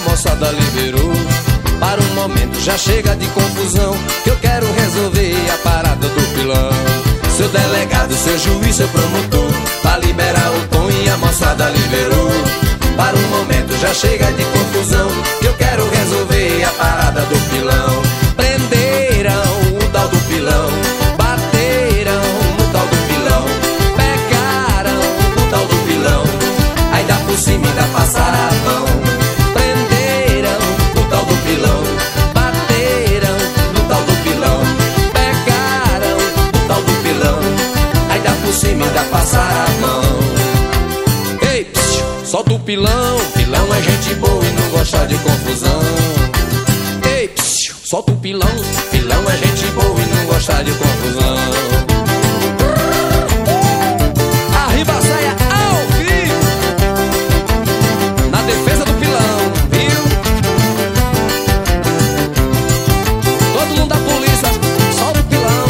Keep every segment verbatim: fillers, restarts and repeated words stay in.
moçada liberou. Para um momento já chega de confusão, que eu quero resolver a parada do pilão. Seu delegado, seu juiz, seu promotor, pra liberar o tom e a moçada liberou. Para um momento já chega de confusão, que eu quero resolver a parada do pilão. Prenderam o tal do pilão, bateram no tal do pilão, pegaram o tal do pilão, aí dá por cima e dá passar a mão. Prenderam o tal do pilão, bateram no tal do pilão, pegaram o tal do pilão, aí dá por cima e dá passar a mão. Ei, psiu, solta o pilão, pilão é gente boa e não gosta de confusão. Ei, psiu, solta o pilão, pilão é gente boa e não gosta de confusão. Arriba a saia ao vivo, na defesa do pilão, viu? Todo mundo da polícia, solta o pilão.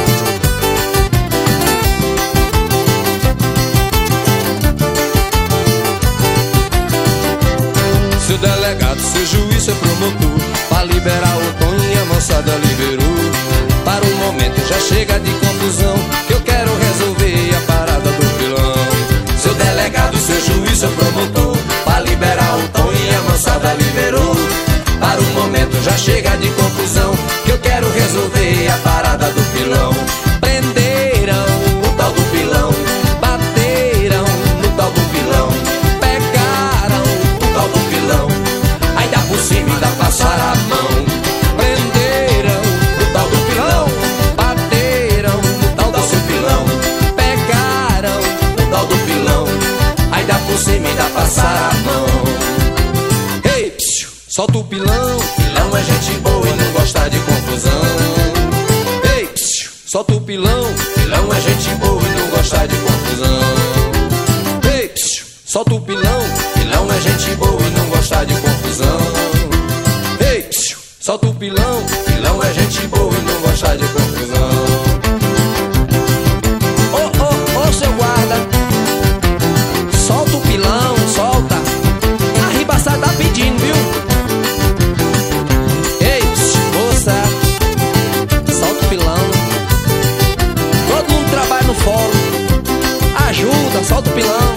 Seu delegado, seu juiz, seu promotor, pra liberar o tom e a moçada liberou. Para um momento já chega de confusão, que eu quero resolver a parada do pilão. Seu delegado, seu juiz, seu promotor, pra liberar o tom e a moçada liberou. Para um momento já chega de confusão, que eu quero resolver a parada do pilão. Prenderam o tal do pilão, bateram no tal do pilão, pegaram o tal do pilão, aí dá por cima e dá passar a mão. Prenderam o tal do pilão, bateram no tal do seu pilão, pegaram o tal do pilão, aí dá por cima e dá passar a mão. Ei, psiu, solta o pilão, pilão é gente boa e não gosta de confusão. Ei, psiu, solta o pilão, pilão é gente boa e não gosta de confusão. Ei, psiu, solta o pilão, pilão é gente boa e não gosta de confusão. Ei, psiu, solta o pilão, pilão é gente boa e não gosta de confusão. Ô, ô, ô, seu guarda, solta o pilão, solta. A ribaçada tá pedindo, viu? Ei, psiu, moça, solta o pilão. Todo mundo trabalha no fórum, ajuda, solta o pilão.